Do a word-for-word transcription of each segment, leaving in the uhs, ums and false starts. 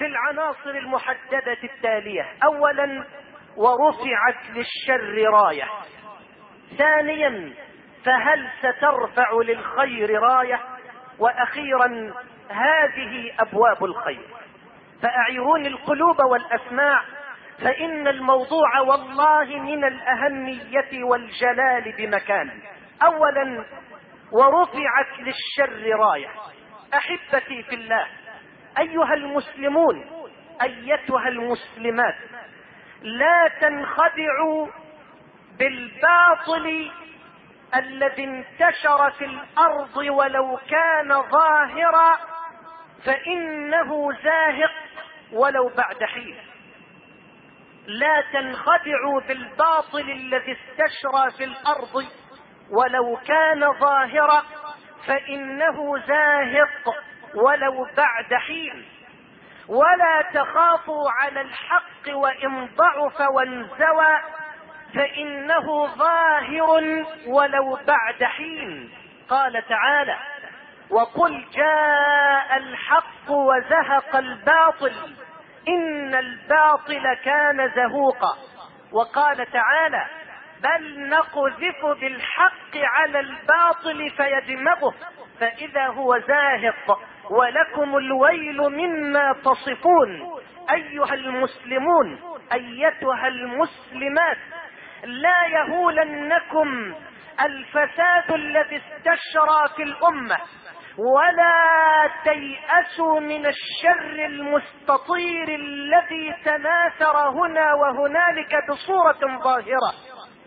في العناصر المحددة التالية: أولا، ورفعت للشر راية. ثانيا، فهل سترفع للخير راية؟ وأخيرا، هذه أبواب الخير. فأعيروني القلوب والأسماع، فإن الموضوع والله من الأهمية والجلال بمكان. أولا، ورفعت للشر راية. أحبتي في الله، أيها المسلمون، أيتها المسلمات، لا تنخدعوا بالباطل الذي انتشر في الأرض ولو كان ظاهرا، فإنه زاهق ولو بعد حين. لا تنخدعوا بالباطل الذي استشرى في الأرض ولو كان ظاهرا، فإنه زاهق ولو بعد حين. ولا تخافوا على الحق وإن ضعف وانزوى، فإنه ظاهر ولو بعد حين. قال تعالى: وقل جاء الحق وزهق الباطل إن الباطل كان زهوقا. وقال تعالى: بل نقذف بالحق على الباطل فيدمغه فإذا هو زاهق ولكم الويل مما تصفون. أيها المسلمون، أيتها المسلمات، لا يهولنكم الفساد الذي استشرى في الأمة، ولا تيأسوا من الشر المستطير الذي تناثر هنا وهنالك بصورة ظاهرة،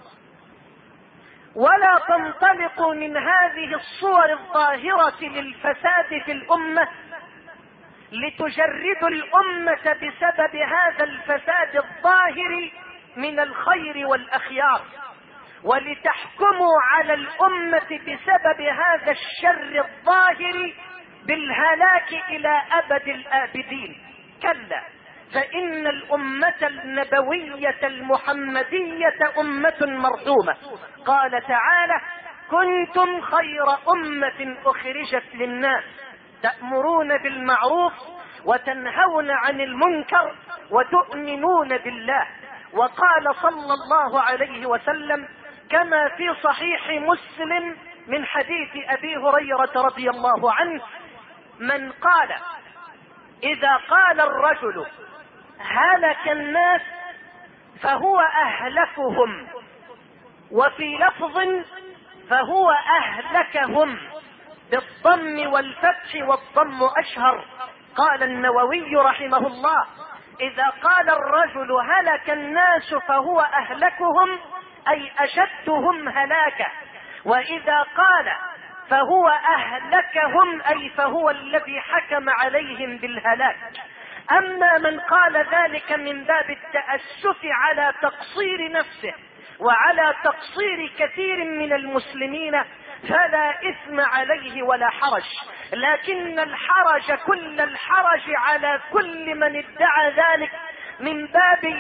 ولا تنطلقوا من هذه الصور الظاهرة للفساد في الأمة لتجردوا الأمة بسبب هذا الفساد الظاهر من الخير والأخيار، ولتحكموا على الأمة بسبب هذا الشر الظاهر بالهلاك إلى أبد الآبدين. كلا، فإن الأمة النبوية المحمدية أمة مرحومة. قال تعالى: كنتم خير أمة أخرجت للناس تأمرون بالمعروف وتنهون عن المنكر وتؤمنون بالله. وقال صلى الله عليه وسلم كما في صحيح مسلم من حديث أبي هريرة رضي الله عنه: من قال إذا قال الرجل هلك الناس فهو أهلكهم، وفي لفظ فهو أهلكهم بالضم والفتح، والضم أشهر. قال النووي رحمه الله: إذا قال الرجل هلك الناس فهو أهلكهم أي أشدهم هلاكا، وإذا قال فهو أهلكهم أي فهو الذي حكم عليهم بالهلاك. أما من قال ذلك من باب التأسف على تقصير نفسه وعلى تقصير كثير من المسلمين فلا إثم عليه ولا حرج، لكن الحرج كل الحرج على كل من ادعى ذلك من باب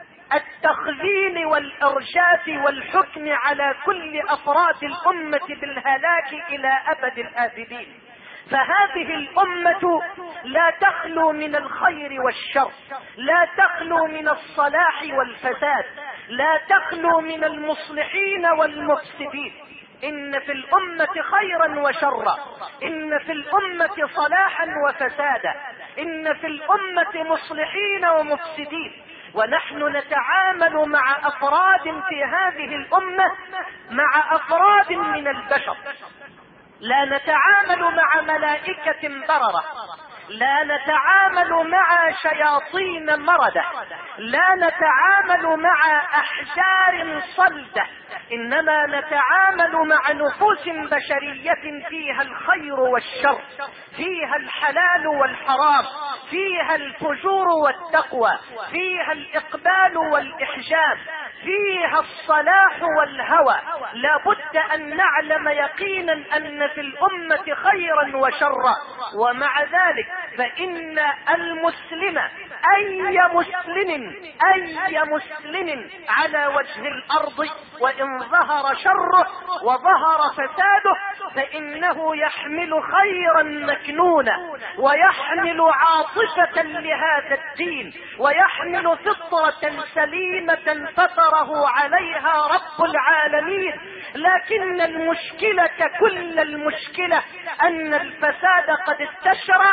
التخذيل والإرجاف والحكم على كل أفراد الأمة بالهلاك إلى أبد الآبدين. فهذه الأمة لا تخلو من الخير والشر، لا تخلو من الصلاح والفساد، لا تخلو من المصلحين والمفسدين. إن في الأمة خيرا وشرا، إن في الأمة صلاحا وفسادا، إن في الأمة مصلحين ومفسدين. ونحن نتعامل مع أفراد في هذه الأمة مع أفراد من البشر، لا نتعامل مع ملائكة بررة، لا نتعامل مع شياطين مردة، لا نتعامل مع أحجار صلدة، إنما نتعامل مع نفوس بشرية فيها الخير والشر، فيها الحلال والحرام، فيها الفجور والتقوى، فيها الإقبال والإحجام، فيها الصلاح والهوى. لا بد أن نعلم يقينا أن في الأمة خيرا وشرا، ومع ذلك فإن المسلم اي مسلم اي مسلم على وجه الارض وان ظهر شره وظهر فساده فانه يحمل خيرا مكنونا ويحمل عاطفة لهذا الدين ويحمل فطرة سليمة فطره عليها رب العالمين. لكن المشكلة كل المشكلة ان الفساد قد استشرع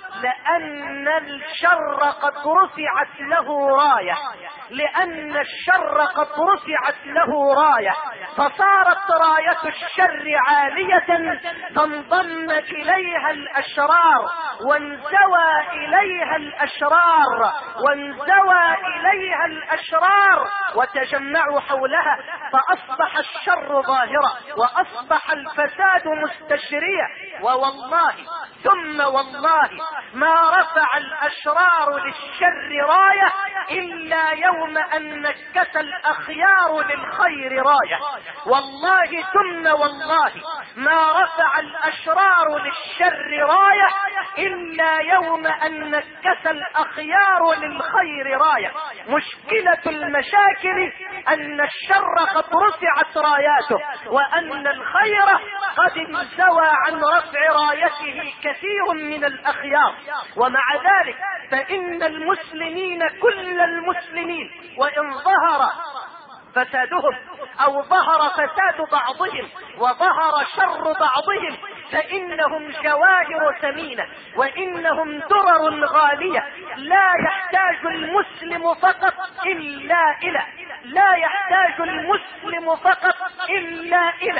لان الشر قد رفعت له راية لان الشر قد رفعت له راية فصارت راية الشر عالية فانضم اليها الاشرار وانزوى اليها الاشرار وانزوى اليها الاشرار وتجمعوا حولها فاصبح الشر ظاهرا واصبح الفساد مستشريا. ووالله ثم والله ما رفع الاشرار للشر راية الا يوم ان نكس الاخيار للخير راية. والله ثم والله ما رفع الاشرار للشر راية الا يوم ان نكس الاخيار للخير راية. مشكلة المشاكل ان الشر قد رفعت راياته وان الخير قد انزوى عن رفع رايته كثير من الاخيار. ومع ذلك فان المسلمين كل المسلمين وان ظهر فسادهم او ظهر فساد بعضهم وظهر شر بعضهم فانهم جواهر ثمينة وانهم درر غالية لا يحتاج المسلم فقط الا الى لا يحتاج المسلم فقط الا الى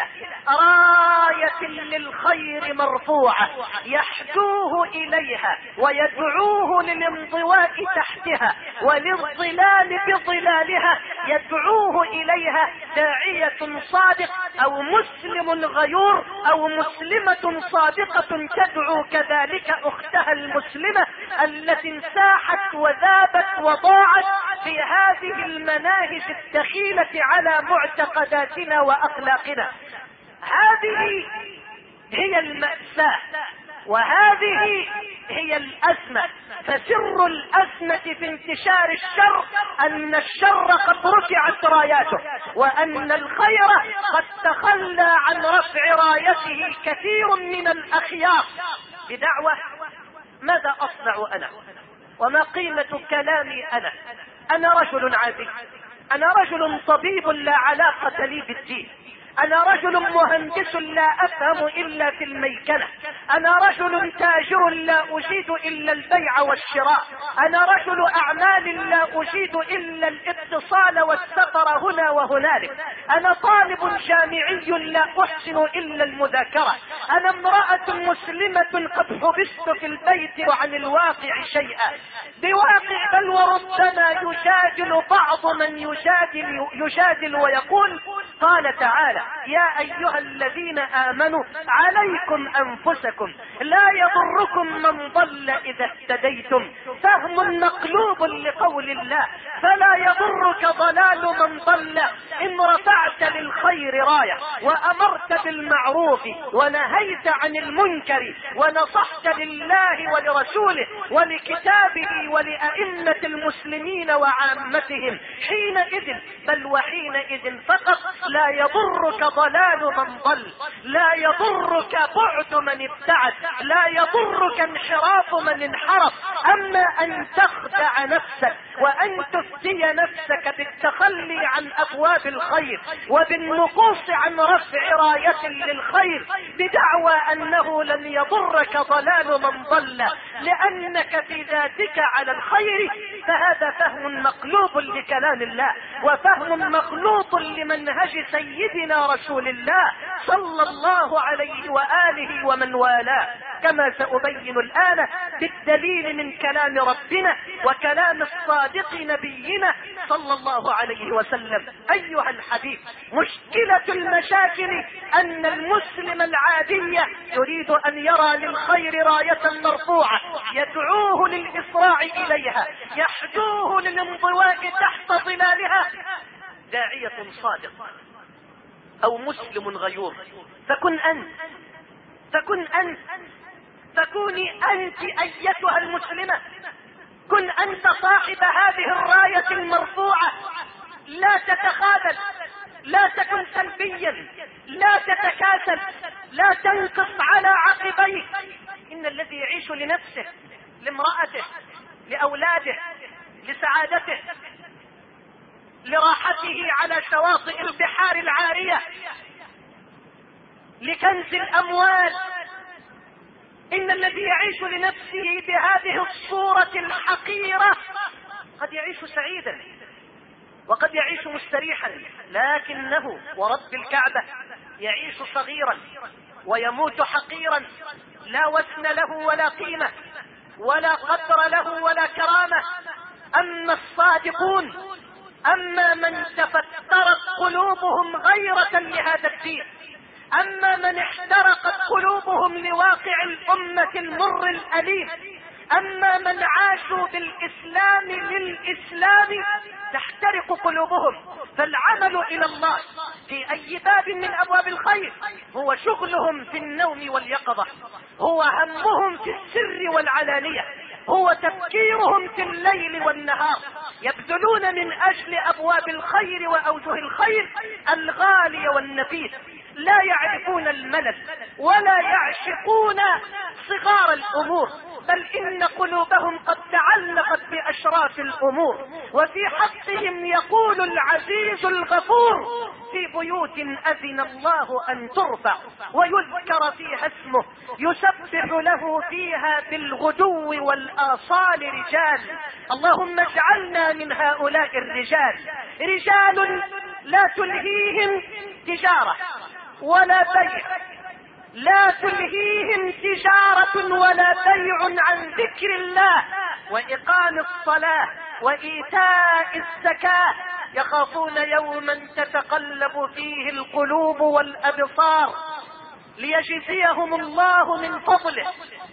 راية للخير مرفوعة يحدوه اليها ويدعوه للانضواء تحتها وللظلال بظلالها يدعوه اليها داعية صادق او مسلم غيور او مسلمة صادقة تدعو كذلك اختها المسلمة التي انساحت وذابت وضاعت في هذه المناهج الدخيلة على معتقداتنا واخلاقنا. هذه هي المأساة وهذه هي الأزمة. فسر الأزمة في انتشار الشر أن الشر قد رفعت راياته وأن الخير قد تخلى عن رفع رايته كثير من الأخيار بدعوة ماذا أصنع أنا وما قيمة كلامي أنا أنا رجل عادي أنا رجل طبيب لا علاقة لي بالدين انا رجل مهندس لا افهم الا في الميكنة انا رجل تاجر لا اجيد الا البيع والشراء انا رجل اعمال لا اجيد الا الاتصال والسفر هنا وهنالك انا طالب جامعي لا احسن الا المذاكرة انا امرأة مسلمة قد حبست في البيت وعن الواقع شيئا بواقع بل وربما يجادل بعض من يجادل يجادل ويقول قال تعالى يا ايها الذين امنوا عليكم انفسكم لا يضركم من ضل اذا اهتديتم فهم مقلوب لقول الله فلا يضرك ضلال من ضل ان رفعت للخير راية وامرت بالمعروف ونهيت عن المنكر ونصحت لله ولرسوله ولكتابه ولأئمة المسلمين وعامتهم حينئذ بل وحينئذ فقط لا يضرك ضلال من ضل لا يضرك بعد من ابتعد لا يضرك انحراف من انحرف اما ان تخدع نفسك وان تفتي نفسك بالتخلي عن ابواب الخير وبالنقوص عن رفع راية للخير بدعوى انه لن يضرك ضلال من ضل لانك في ذاتك على الخير فهذا فهم مقلوب لكلام الله وفهم مخلوط لمنهج سيدنا رسول الله صلى الله عليه وآله ومن والاه كما سأبين الآن بالدليل من كلام ربنا وكلام الصادق نبينا صلى الله عليه وسلم. أيها الحبيب مشكلة المشاكل أن المسلم العادي يريد أن يرى للخير راية مرفوعة يدعوه للإسراع إليها يحدوه للانضواء تحت ظلالها داعية صادق أو مسلم غيور فكن أنت فكن أنت فكوني أنت أيتها المسلمة كن كن انت صاحب هذه الراية المرفوعة، لا تتخاذل، لا تكن سلبيا، لا تتكاسل، لا تنقص على عقبيك. ان الذي يعيش لنفسه، لامرأته، لاولاده، لسعادته، لراحته على شواطئ البحار العارية، لكنز الاموال، ان الذي يعيش لنفسه بهذه الصورة الحقيرة قد يعيش سعيدا وقد يعيش مستريحا، لكنه ورب الكعبة يعيش صغيرا ويموت حقيرا، لا وزن له ولا قيمة ولا قدر له ولا كرامة. اما الصادقون، اما من تفترت قلوبهم غيرة لهذا الدين، اما من احترقت قلوبهم لواقع الامة المر الاليم، اما من عاشوا بالاسلام للاسلام تحترق قلوبهم، فالعمل الى الله في اي باب من ابواب الخير هو شغلهم في النوم واليقظة، هو همهم في السر والعلانية، هو تفكيرهم في الليل والنهار، يبذلون من اجل ابواب الخير واوجه الخير الغالي والنفيس، لا يعرفون الملل ولا يعشقون صغار الامور، بل ان قلوبهم قد تعلقت باشراف الامور. وفي حقهم يقول العزيز الغفور: في بيوت اذن الله ان ترفع ويذكر فيها اسمه يسبح له فيها بالغدو والاصال رجال. اللهم اجعلنا من هؤلاء الرجال، رجال لا تلهيهم تجارة ولا بيع، لا تلهيهم تجارة ولا بيع عن ذكر الله وإقام الصلاة وإيتاء الزكاة، يخافون يوما تتقلب فيه القلوب والأبصار ليجزيهم الله من فضله،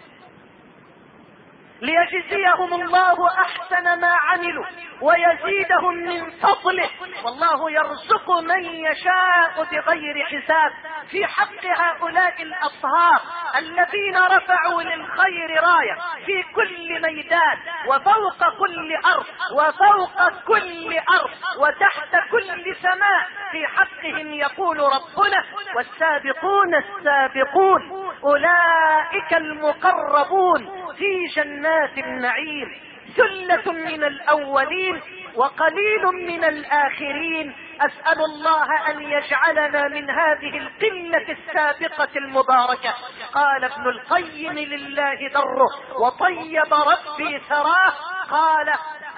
ليجزيهم الله احسن ما عملوا ويزيدهم من فضله، والله يرزق من يشاء بغير حساب. في حق هؤلاء الاطهار الذين رفعوا للخير راية في كل ميدان وفوق كل ارض وفوق كل ارض وتحت كل سماء، في حقهم يقول ربنا: والسابقون السابقون اولئك المقربون في جنات النعيم، ثلة من الاولين وقليل من الاخرين. اسأل الله ان يجعلنا من هذه القلة السابقة المباركة. قال ابن القيم: لله دره وطيب ربي ثراه، قال: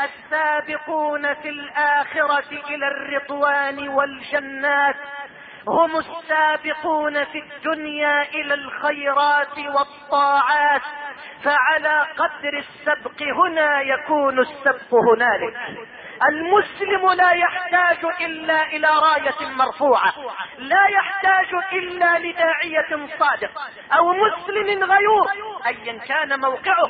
السابقون في الاخرة الى الرضوان والجنات هم السابقون في الدنيا الى الخيرات والطاعات، فعلى قدر السبق هنا يكون السبق هنالك. المسلم لا يحتاج الا الى راية مرفوعة، لا يحتاج الا لداعية صادق او مسلم غيور ايا كان موقعه،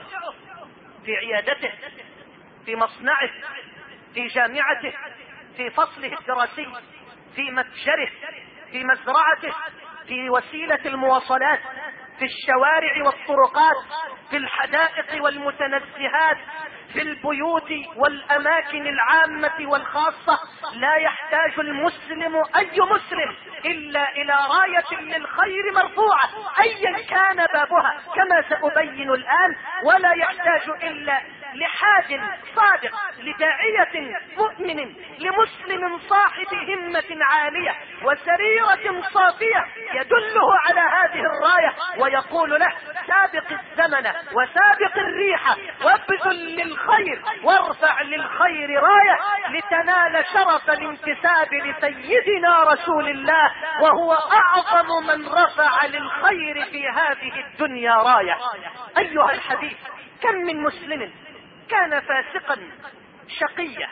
في عيادته، في مصنعه، في جامعته، في فصله الدراسي، في متجره، في مزرعته، في وسيلة المواصلات، في الشوارع والطرقات، في الحدائق والمتنزهات، في البيوت والاماكن العامة والخاصة. لا يحتاج المسلم اي مسلم الا الى راية للخير مرفوعة ايا كان بابها كما سأبين الان، ولا يحتاج الا لحاج صادق، لداعية مؤمن، لمسلم صاحب همة عالية وسريرة صافية يدله على هذه الراية ويقول له: سابق الزمن وسابق الريح وابذل للخير وارفع للخير راية لتنال شرف الانتساب لسيدنا رسول الله، وهو اعظم من رفع للخير في هذه الدنيا راية. ايها الحبيب، كم من مسلم كان فاسقا شقيا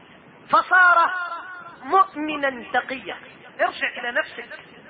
فصار مؤمنا تقيا. ارجع الى نفسك،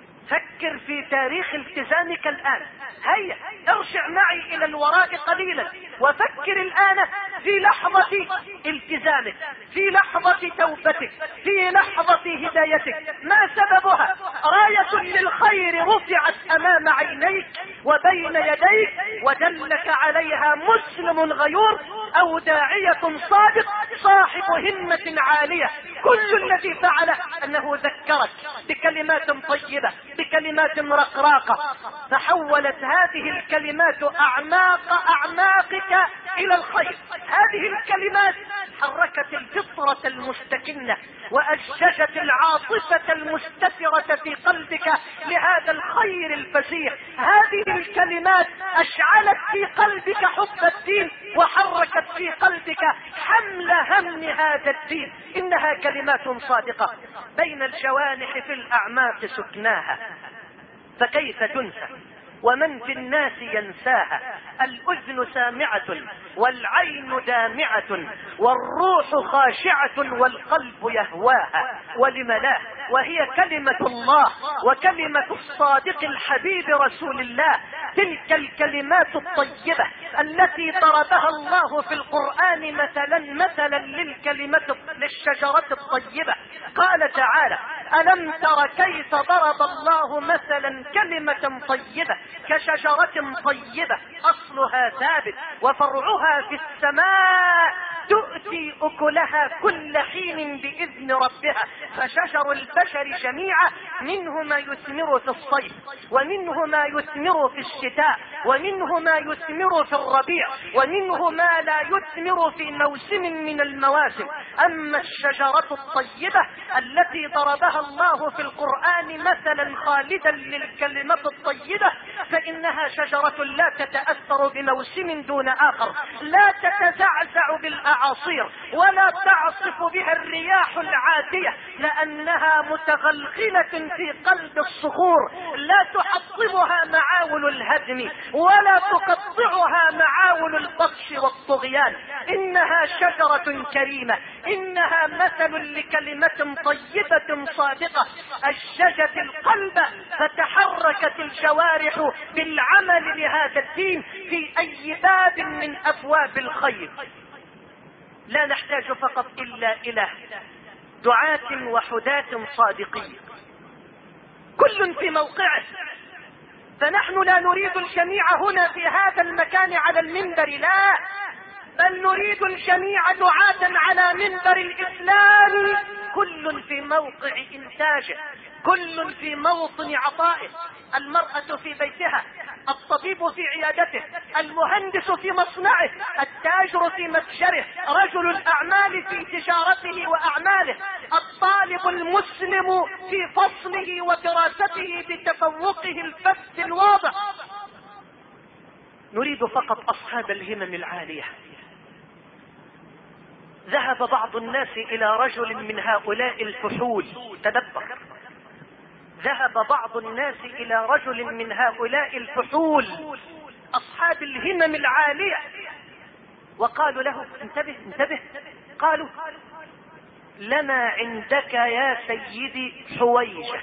فكر في تاريخ التزامك الان، هيا ارجع معي الى الوراء قليلا وفكر الان في لحظة التزامك، في لحظة توبتك، في لحظة هدايتك. ما سببها؟ راية للخير رفعت امام عينيك وبين يديك ودلك عليها مسلم غيور او داعية صادق صاحب همة عالية. كل الذي فعله انه ذكرك بكلمات طيبة بكلمات رقراقة، فحولت هذه الكلمات اعماق اعماقك الى الخير. هذه الكلمات حركت الفطرة المستكنة وأججت العاطفة المستترة في قلبك لهذا الخير الفسيح. هذه الكلمات أشعلت في قلبك حب الدين وحركت في قلبك حمل هم هذا الدين. إنها كلمات صادقة بين الجوانح في الأعماق سكناها، فكيف تنسى ومن في الناس ينساها؟ الأذن سامعة والعين دامعة والروح خاشعة والقلب يهواها. ولم لا؟ وهي كلمة الله وكلمة الصادق الحبيب رسول الله. تلك الكلمات الطيبة التي ضربها الله في القرآن مثلا مثلا للكلمة للشجرة الطيبة. قال تعالى: ألم تر كيف ضرب الله مثلا كلمة طيبة كشجرة طيبة أصلها ثابت وفرعها في السماء تؤتي أكلها كل حين بإذن ربها. فشجر البشر جميعا منه ما يثمر في الصيف ومنه ما يثمر في الشتاء ومنه ما يثمر في الربيع ومنه ما لا يثمر في موسم من المواسم. أما الشجرة الطيبة التي ضربها الله في القرآن مثلا خالدا للكلمة الطيبة فإنها شجرة لا تتأثر بموسم دون آخر، لا تتزعزع بالأعاصير ولا تعصف بها الرياح العاتية، لأنها متغلغلة في قلب الصخور، لا تحطمها معاول الهدم ولا تقطعها معاول البطش والطغيان. إنها شجرة كريمة، إنها مثل لكلمة طيبة صادقة أشجت القلب فتحركت الجوارح بالعمل لهذا الدين في أي باب من أبواب الخير. لا نحتاج فقط إلا إلى دعاة وحداة صادقين كل في موقعه، فنحن لا نريد الجميع هنا في هذا المكان على المنبر، لا، بل نريد الجميع دعاة على منبر الإسلام، كل في موقع إنتاجه، كل في موطن عطائه. المرأة في بيتها، الطبيب في عيادته، المهندس في مصنعه، التاجر في متجره، رجل الأعمال في تجارته وأعماله، الطالب المسلم في فصله ودراسته بتفوقه الفذ الواضح. نريد فقط أصحاب الهمم العالية. ذهب بعض الناس إلى رجل من هؤلاء الفحول، تدبر، ذهب بعض الناس إلى رجل من هؤلاء الفحول أصحاب الهمم العالية وقالوا له: انتبه انتبه. قالوا: لنا عندك يا سيدي حويجة.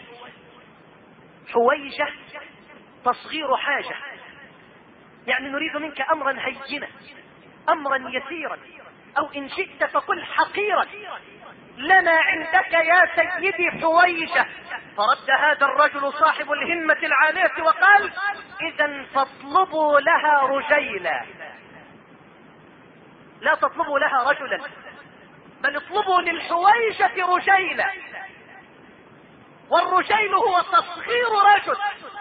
حويجة تصغير حاجة، يعني نريد منك أمرا هينا، أمرا يسيرا، أو إن شئت فقل حقيرا. لنا عندك يا سيدي حويجة. فرد هذا الرجل صاحب الهمة العالية وقال: إذا فاطلبوا لها رجيلا. لا تطلبوا لها رجلا، بل اطلبوا للحويجة رجيلا، والرجيل هو تصغير رجل.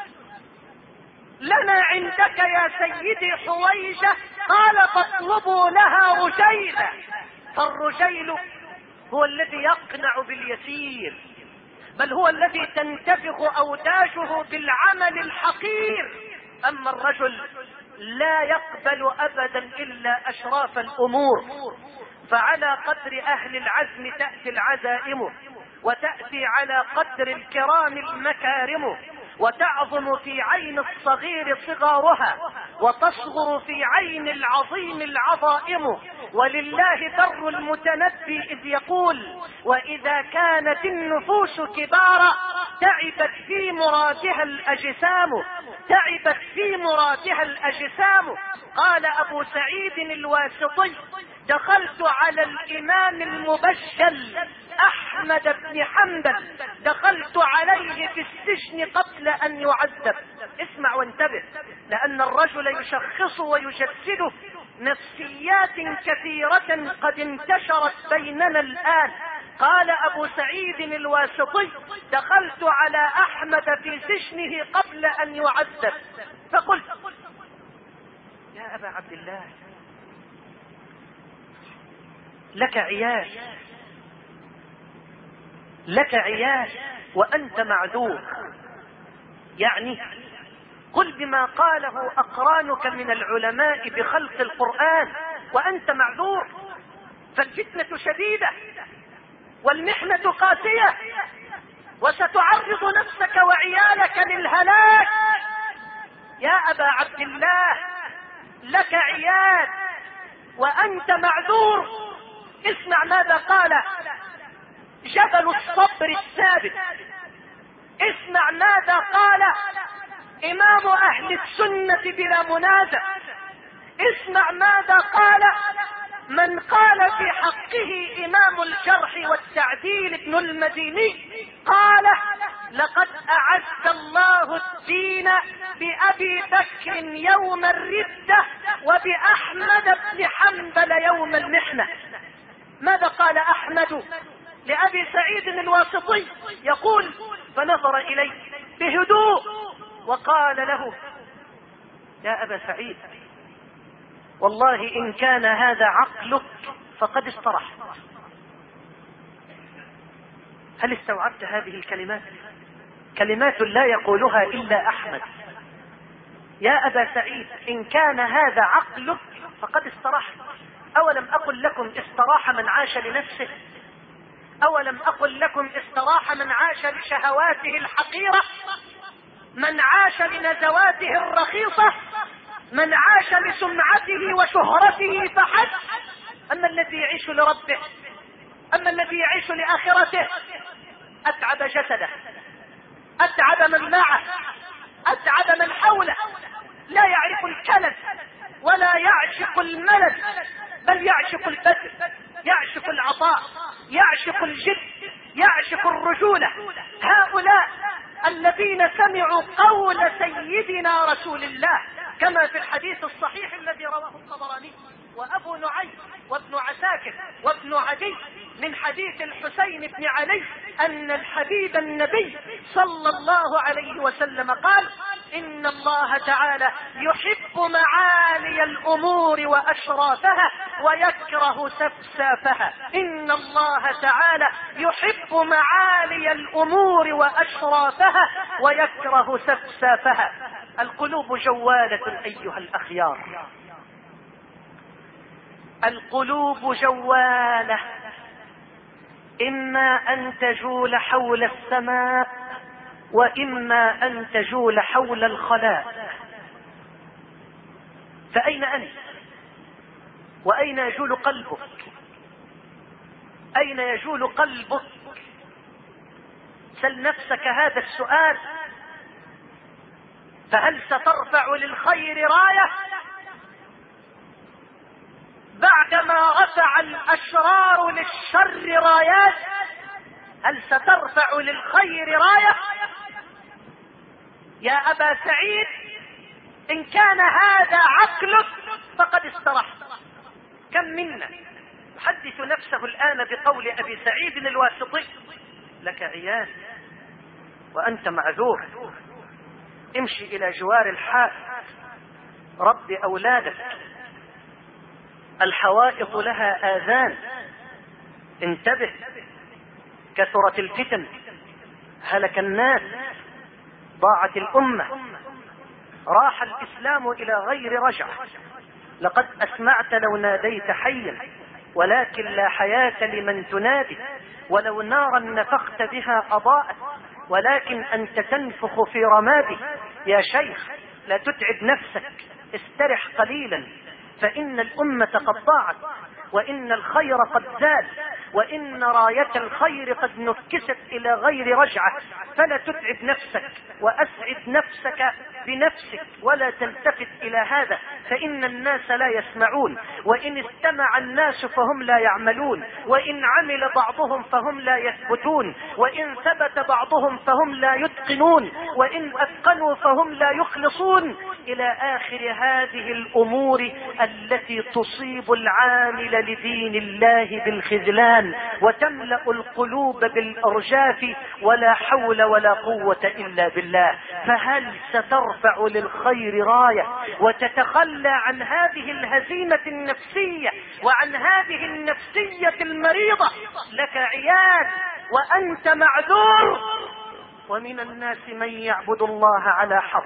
لنا عندك يا سيدي حويجة، قال: فاطلبوا لها رجيلا. فالرجيل هو الذي يقنع باليسير، بل هو الذي تنتفخ أوداجه بالعمل الحقير. أما الرجل لا يقبل أبدا إلا أشراف الأمور، فعلى قدر أهل العزم تأتي العزائم، وتأتي على قدر الكرام المكارم، وتعظم في عين الصغير صغارها، وتصغر في عين العظيم العظائم. ولله در المتنبي إذ يقول: وإذا كانت النفوس كبارا تعبت في مرادها الأجسام، تعبت في مرادها الأجسام. قال أبو سعيد الواسطي: دخلت على الإمام المبجل أحمد بن حنبل، دخلت عليه في السجن قبل أن يعذب. اسمع وانتبه، لأن الرجل يشخص ويجسد نفسيات كثيرة قد انتشرت بيننا الآن. قال أبو سعيد الواسطي: دخلت على أحمد في سجنه قبل أن يعذب، فقلت: يا أبا عبد الله، لك عيال لك عيال وأنت معذور، يعني قل بما قاله أقرانك من العلماء بخلق القرآن وأنت معذور، فالفتنة شديدة والمحنة قاسية، وستعرض نفسك وعيالك للهلاك. يا أبا عبد الله، لك عيال وأنت معذور. اسمع ماذا قال جبل الصبر الثابت، اسمع ماذا قال إمام أهل السنة بلا منازع، اسمع ماذا قال من قال في حقه إمام الجرح والتعديل ابن المديني، قال: لقد أعز الله الدين بأبي بكر يوم الردة وبأحمد بن حنبل يوم المحنة. ماذا قال أحمد لأبي سعيد الواسطي؟ يقول: فنظر إليه بهدوء وقال له: يا أبا سعيد، والله إن كان هذا عقلك فقد استرح. هل استوعبت هذه الكلمات؟ كلمات لا يقولها إلا أحمد. يا أبا سعيد، إن كان هذا عقلك فقد استراح. أولم أقل لكم استراح من عاش لنفسه؟ أولم أقل لكم استراح من عاش لشهواته الحقيرة، من عاش لنزواته الرخيصة، من عاش لسمعته وشهرته فحسب؟ أما الذي يعيش لربه، أما الذي يعيش لآخرته، أتعب جسده، أتعب من معه، أتعب من حوله، لا يعرف الكلل ولا يعشق الملل، بل يعشق البذل، يعشق العطاء، يعشق الجد، يعشق الرجولة. هؤلاء الذين سمعوا قول سيدنا رسول الله كما في الحديث الصحيح الذي رواه الطبراني وأبو نعيم وابن عساكر وابن عدي من حديث الحسين بن علي أن الحبيب النبي صلى الله عليه وسلم قال: إن الله تعالى يحب معالي الأمور وأشرافها ويكره سفسافها. إن الله تعالى يحب معالي الأمور وأشرافها ويكره سفسافها. القلوب جوالة أيها الأخيار، القلوب جوالة، إما أن تجول حول السماء وإما أن تجول حول الخلاء. فأين أنت؟ وأين يجول قلبك؟ أين يجول قلبك؟ سل نفسك هذا السؤال. فهل سترفع للخير راية بعدما رفع الأشرار للشر رايات؟ هل سترفع للخير راية؟ يا أبا سعيد، إن كان هذا عقلك فقد استرحت. كم منا يحدث نفسه الآن بقول أبي سعيد الواسطي: لك عيال وأنت معذور، امشي إلى جوار الحائط، رب أولادك، الحوائط لها آذان، انتبه، كثرت الفتن، هلك الناس، ضاعت الأمة، راح الإسلام إلى غير رجعة. لقد أسمعت لو ناديت حيا، ولكن لا حياة لمن تنادي، ولو نارا نفخت بها أضاءت، ولكن أنت تنفخ في رمادي. يا شيخ، لا تتعب نفسك، استرح قليلا، فإن الأمة قد ضاعت، وإن الخير قد زال، وإن راية الخير قد نكست إلى غير رجعة، فلا تتعب نفسك وأسعد نفسك بنفسك ولا تلتفت إلى هذا، فإن الناس لا يسمعون، وإن استمع الناس فهم لا يعملون، وإن عمل بعضهم فهم لا يثبتون، وإن ثبت بعضهم فهم لا يتقنون، وإن أتقنوا فهم لا يخلصون، إلى آخر هذه الأمور التي تصيب العامل لدين الله بالخذلان وتملأ القلوب بالإرجاف، ولا حول ولا قوة إلا بالله. فهل سترفع للخير راية وتتخلى عن هذه الهزيمة النفسية وعن هذه النفسية المريضة؟ لك عياد وأنت معذور. ومن الناس من يعبد الله على حرف،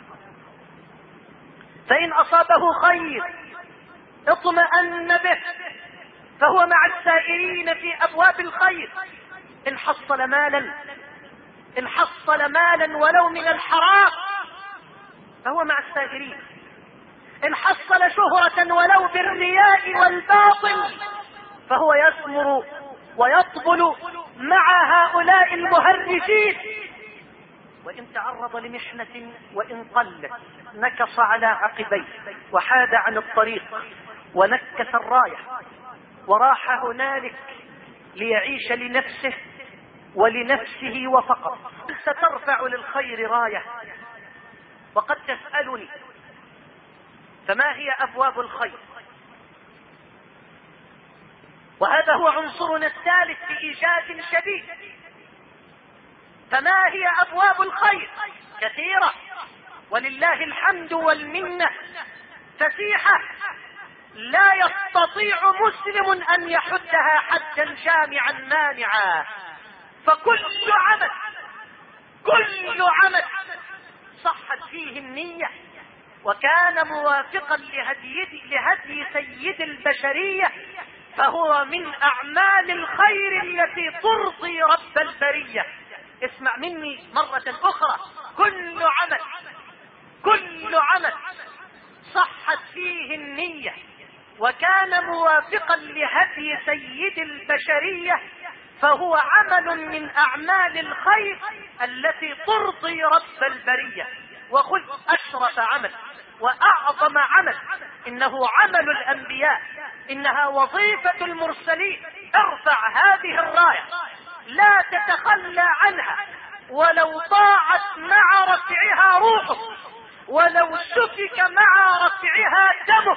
فإن أصابه خير اطمأن به فهو مع السائرين في أبواب الخير. إن حصل مالا إن حصل مالا ولو من الحرام فهو مع السائرين. إن حصل شهرة ولو بالرياء والباطل فهو يثمر ويطبل مع هؤلاء المهرجين. وإن تعرض لمحنة وإن قلت نكص على عقبيه وحاد عن الطريق ونكس الراية وراح هنالك ليعيش لنفسه ولنفسه وفقط. سترفع للخير راية. وقد تسألني فما هي أبواب الخير؟ وهذا هو عنصرنا الثالث بإيجاز شديد. فما هي أبواب الخير؟ كثيرة ولله الحمد والمنة، فسيحة لا يستطيع مسلم أن يحدها حدا جامعا مانعا. فكل عمل كل عمل صحت فيه النية وكان موافقا لهدي, لهدي سيد البشرية فهو من أعمال الخير التي ترضي رب البرية. اسمع مني مرة أخرى، كل عمل كل عمل صحت فيه النية وكان موافقا لهدي سيد البشرية فهو عمل من أعمال الخير التي ترضي رب البرية. وخذ أشرف عمل وأعظم عمل، إنه عمل الأنبياء، إنها وظيفة المرسلين. ارفع هذه الراية، لا تتخلى عنها ولو ضاعت مع رفعها روحك، ولو سفك مع رفعها دمك.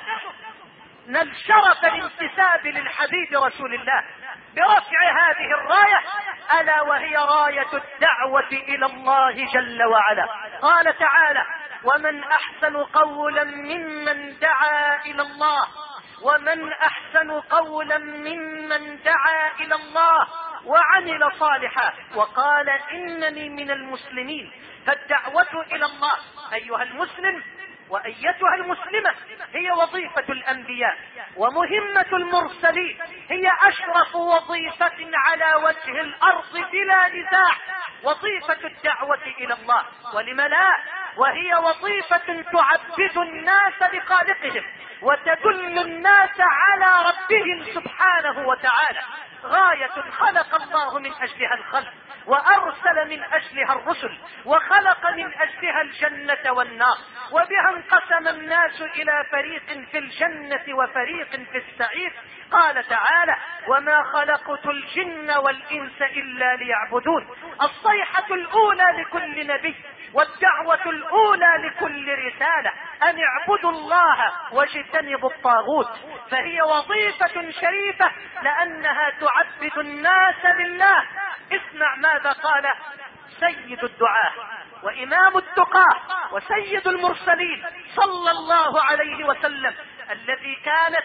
نل شرف الانتساب للحبيب رسول الله برفع هذه الراية، ألا وهي راية الدعوة إلى الله جل وعلا. قال تعالى: ومن أحسن قولا ممن دعا إلى الله ومن أحسن قولا ممن دعا إلى الله وعمل صالحا وقال إنني من المسلمين. فالدعوة إلى الله أيها المسلم وأيتها المسلمة هي وظيفة الأنبياء ومهمة المرسلين، هي أشرف وظيفة على وجه الأرض بلا نزاع، وظيفة الدعوة إلى الله. ولم لا؟ وهي وظيفة تعبد الناس لخالقهم وتدل الناس على ربهم سبحانه وتعالى. غاية خلق الله من أجلها الخلق وأرسل من أجلها الرسل وخلق من أجلها الجنة والنار، وبها انقسم الناس إلى فريق في الجنة وفريق في السعير. قال تعالى: وما خلقت الجن والإنس إلا ليعبدون. الصيحة الأولى لكل نبي والدعوة الأولى لكل رسالة أن اعبدوا الله واجتنبوا الطاغوت. فهي وظيفة شريفة لأنها تعبد الناس لله. اسمع ماذا قال سيد الدعاة وإمام التقاة وسيد المرسلين صلى الله عليه وسلم، الذي كانت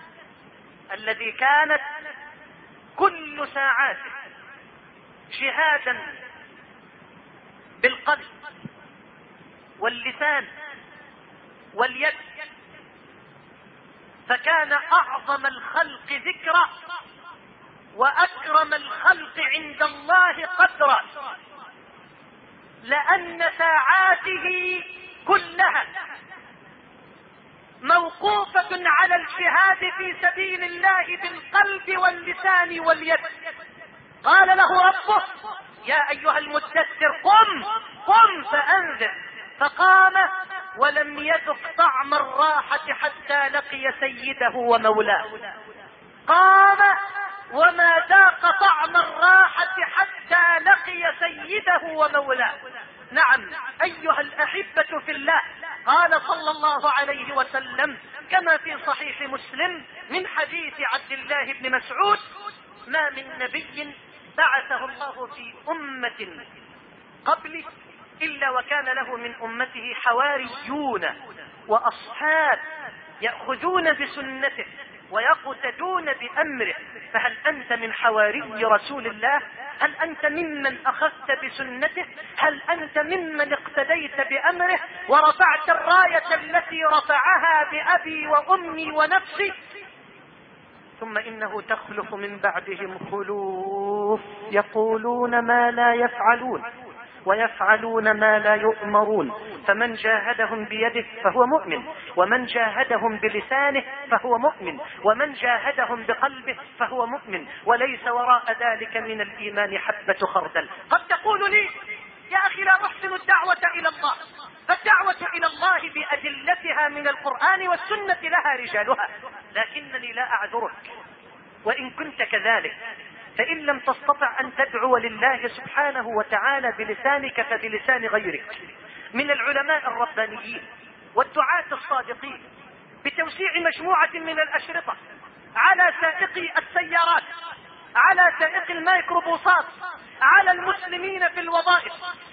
الذي كانت كل ساعاته جهادا بالقلب واللسان واليد، فكان أعظم الخلق ذكرا وأكرم الخلق عند الله قدرا، لأن ساعاته كلها موقوفة على الجهاد في سبيل الله بالقلب واللسان واليد. قال له ربه يا أيها المدثر قم قم فأنذر، فقام ولم يذق طعم الراحة حتى لقي سيده ومولاه. قام وما ذاق طعم الراحة حتى لقي سيده ومولاه. نعم أيها الأحبة في الله، قال صلى الله عليه وسلم كما في صحيح مسلم من حديث عبد الله بن مسعود: ما من نبي بعثه الله في أمة قبله إلا وكان له من أمته حواريون وأصحاب يأخذون بسنته ويقتدون بأمره. فهل أنت من حواري رسول الله؟ هل أنت ممن أخذت بسنته؟ هل أنت ممن اقتديت بأمره ورفعت الراية التي رفعها بأبي وأمي ونفسي؟ ثم إنه تخلف من بعدهم خلوف يقولون ما لا يفعلون ويفعلون ما لا يؤمرون، فمن جاهدهم بيده فهو مؤمن، ومن جاهدهم بلسانه فهو مؤمن، ومن جاهدهم بقلبه فهو مؤمن، وليس وراء ذلك من الإيمان حبة خردل. قد تقول لي يا أخي لا أحسن الدعوة إلى الله، فالدعوة إلى الله بأدلتها من القرآن والسنة لها رجالها، لكنني لا أعذرك وإن كنت كذلك، فإن لم تستطع أن تدعو لله سبحانه وتعالى بلسانك فبلسان غيرك من العلماء الربانيين والدعاة الصادقين، بتوسيع مجموعة من الأشرطة على سائقي السيارات، على سائق الميكروبوسات، على المسلمين في الوظائف،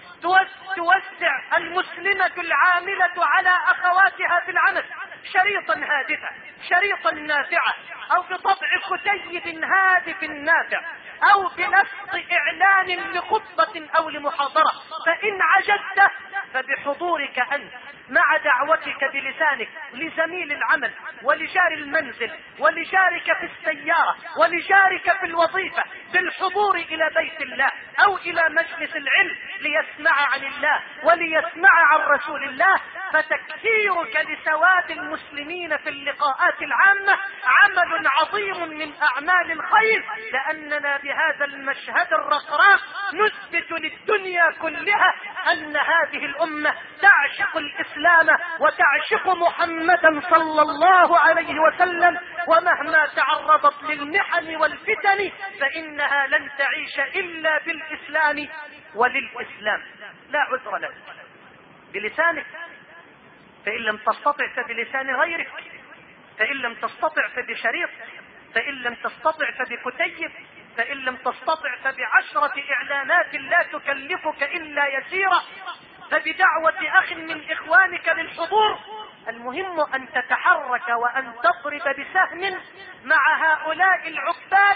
توسع المسلمة العاملة على أخواتها في العمل شريطا هادفا، شريطا نافعا، أو بطبع كتيب هادف نافع، أو بنسق إعلان لخطبة أو لمحاضرة. فإن عجزت فبحضورك أنت مع دعوتك بلسانك لزميل العمل ولجار المنزل ولجارك في السيارة ولجارك في الوظيفة، بالحضور إلى بيت الله أو إلى مجلس العلم ليسمع عن الله وليسمع عن رسول الله، فتكثيرك لسواد المسلمين في اللقاءات العامة عمل عظيم من أعمال الخير، لأننا بهذا المشهد الرقراق نثبت للدنيا كلها أن هذه الأمة تعشق الإسلام وتعشق محمدا صلى الله عليه وسلم، ومهما تعرضت للمحن والفتن فإنها لن تعيش إلا بالإسلام وللإسلام. لا عذر لك بلسانك، فإن لم تستطع فبلسان غيرك، فإن لم تستطع فبشريط، فإن لم تستطع فبكتيب، فإن لم تستطع فبعشرة إعلانات لا تكلفك إلا يسيرا، فبدعوة أخ من إخوانك للحضور. المهم أن تتحرك وأن تضرب بسهم مع هؤلاء العباد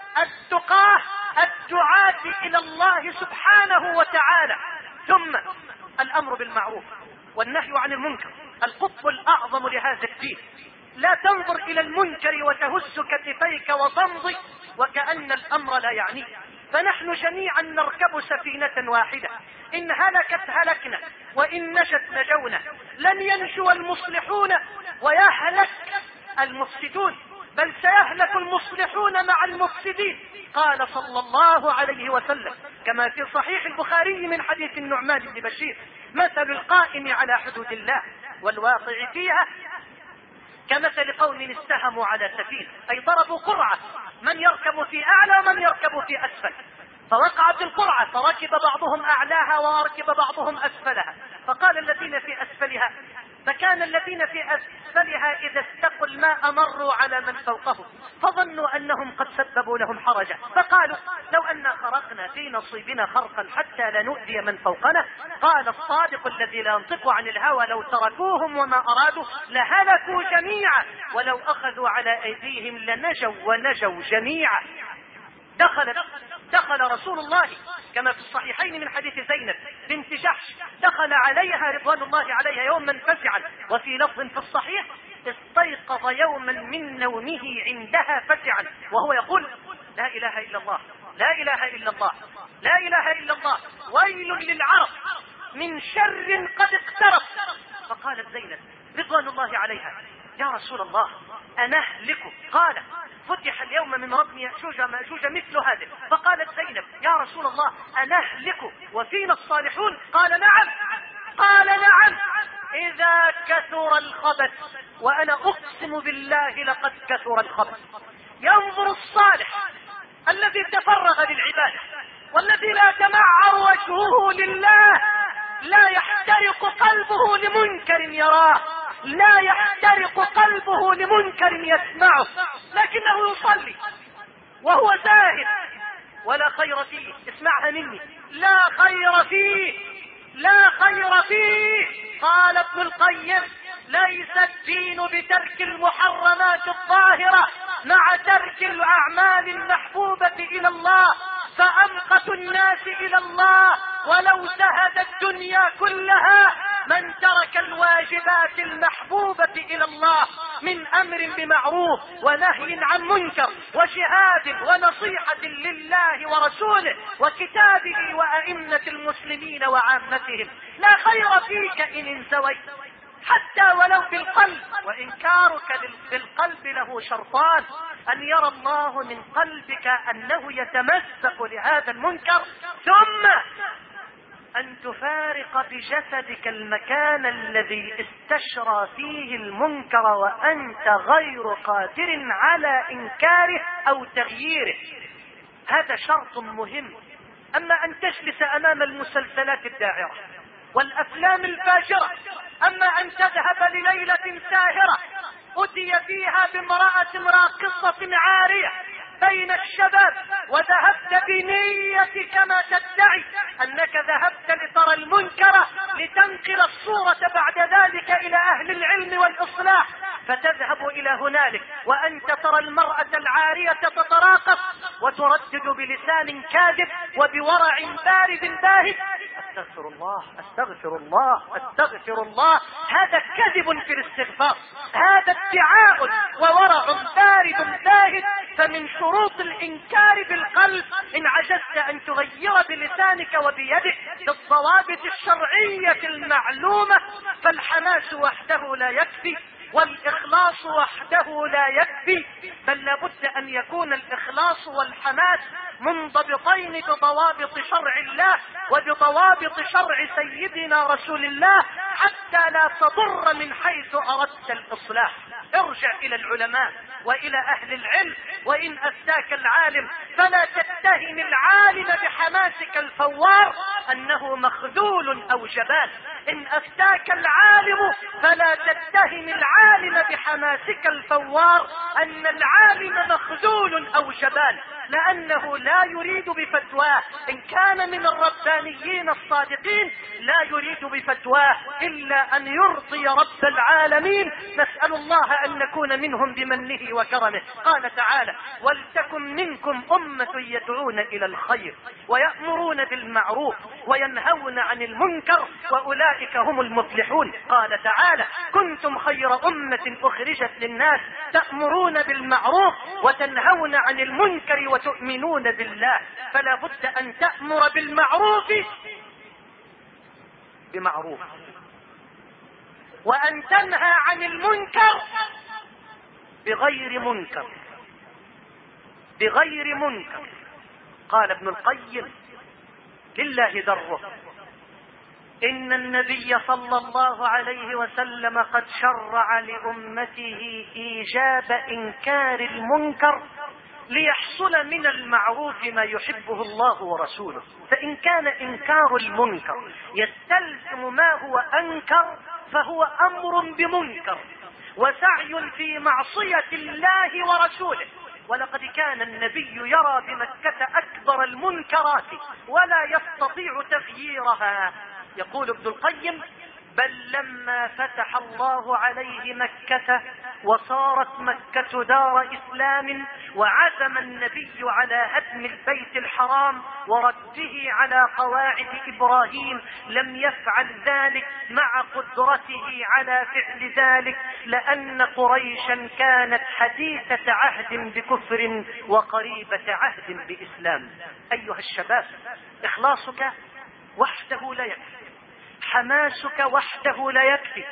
التقاه الدعاة إلى الله سبحانه وتعالى. ثم الأمر بالمعروف والنهي عن المنكر القطب الأعظم لهذا الدين. لا تنظر إلى المنكر وتهز كتفيك وتمضي وكأن الأمر لا يعنيك، فنحن جميعا نركب سفينة واحدة، إن هلكت هلكنا وإن نجت نجونا. لن ينجو المصلحون ويهلك المفسدون، بل سيهلك المصلحون مع المفسدين. قال صلى الله عليه وسلم كما في صحيح البخاري من حديث النعمان بن بشير: مثل القائم على حدود الله والواقع فيها كمثل قوم استهموا على سفينة، أي ضربوا قرعة من يركب في أعلى ومن يركب في أسفل، فوقعت القرعة فركب بعضهم أعلاها وركب بعضهم أسفلها، فقال الذين في أسفلها فكان الذين في أسفلها إذا استقوا الماء مروا على من فوقهم فظنوا أنهم قد سببوا لهم حرجا، فقالوا لو أن خرقنا في نصيبنا خرقا حتى لا نؤذي من فوقنا. قال الصادق الذي لا ينطق عن الهوى لو تركوهم وما أرادوا لهلكوا جميعا ولو أخذوا على أيديهم لنجوا ونجوا جميعا. دخل دخل رسول الله كما في الصحيحين من حديث زينب بنت جحش، دخل عليها رضوان الله عليها يوما فزعا، وفي لفظ في الصحيح استيقظ يوما من نومه عندها فزعا وهو يقول: لا إله إلا الله، لا إله إلا الله، لا إله إلا الله، ويل للعرب من شر قد اقترب. فقالت زينب: رضوان الله عليها: يا رسول الله أنهلك؟ قال: فتح اليوم من ردم يأجوج مأجوج مثل هذا. فقالت زينب: يا رسول الله أنهلك وفينا الصالحون؟ قال: نعم. قال: نعم إذا كثر الخبث، وأنا أقسم بالله لقد كثر الخبث. ينظر الصالح الذي تفرغ للعبادة والذي لا تمعر وجهه لله، لا يحترق قلبه لمنكر يراه، لا يحترق قلبه لمنكر يسمعه، لكنه يصلي وهو زاهد ولا خير فيه. اسمعها مني: لا خير فيه، لا خير فيه. قال ابن القيم: ليس الدين بترك المحرمات الظاهرة مع ترك الأعمال المحبوبة إلى الله، فأمقت الناس إلى الله ولو زهد الدنيا كلها من ترك الواجبات المحبوبة إلى الله من أمر بمعروف ونهي عن منكر وجهاد ونصيحة لله ورسوله وكتابه وأئمة المسلمين وعامتهم. لا خير فيك إن انزويت حتى ولو بالقلب، وإنكارك بالقلب له شرطان: أن يرى الله من قلبك أنه يتمسك لهذا المنكر، ثم أن تفارق بجسدك المكان الذي استشرى فيه المنكر وأنت غير قادر على إنكاره أو تغييره. هذا شرط مهم. أما أن تجلس أمام المسلسلات الداعرة والأفلام الفاجرة، أما أن تذهب لليلة ساهرة أتي فيها بامرأة راقصة عارية بين الشباب، وذهبت بنية كما تدعي أنك ذهبت لترى المنكر لتنقل الصورة بعد ذلك إلى أهل العلم والإصلاح، فتذهب إلى هنالك وأنت ترى المرأة العارية تتراقص وتردد بلسان كاذب وبورع بارد باهت: استغفر الله استغفر الله استغفر الله. هذا كذب في الاستغفار، هذا ادعاء وورع بارد باهت. فمن شروط الإنكار بالقلب إن عجزت أن تغير بلسانك وبيدك بالضوابط الشرعية المعلومة، فالحماس وحده لا يكفي والإخلاص وحده لا يكفي، بل لابد أن يكون الإخلاص والحماس منضبطين بضوابط شرع الله وبضوابط شرع سيدنا رسول الله حتى لا تضر من حيث أردت الإصلاح. ارجع إلى العلماء وإلى أهل العلم، وإن أفتاك العالم فلا تتهم العالم بحماسك الفوار أنه مخذول أو جبان. إن أفتاك العالم فلا تتهم العالم بحماسك الفوار أن العالم مخذول أو جبان، لأنه لا يريد بفتواه إن كان من الربانيين الصادقين لا يريد بفتواه إلا أن يرضي رب العالمين. نسأل الله أن نكون منهم بمنه وكرمه. قال تعالى: ولتكن منكم أمة يدعون إلى الخير ويأمرون بالمعروف وينهون عن المنكر وأولئك هم المفلحون. قال تعالى: كنتم خير أمة أخرجت للناس تأمرون بالمعروف وتنهون عن المنكر وتؤمنون بالله. فلا بد أن تأمر بالمعروف بمعروف وأن تنهى عن المنكر بغير منكر بغير منكر. قال ابن القيم: لله دره، إن النبي صلى الله عليه وسلم قد شرع لأمته إيجاب إنكار المنكر ليحصل من المعروف ما يحبه الله ورسوله. فإن كان إنكار المنكر يستلزم ما هو أنكر فهو أمر بمنكر وسعي في معصية الله ورسوله. ولقد كان النبي يرى بمكة أكبر المنكرات ولا يستطيع تغييرها. يقول ابن القيم: بل لما فتح الله عليه مكة وصارت مكة دار إسلام وعزم النبي على هدم البيت الحرام ورده على قواعد إبراهيم لم يفعل ذلك مع قدرته على فعل ذلك، لأن قريشا كانت حديثة عهد بكفر وقريبة عهد بإسلام. أيها الشباب، إخلاصك وحده لا يكفي، حماسك وحده لا يكفي،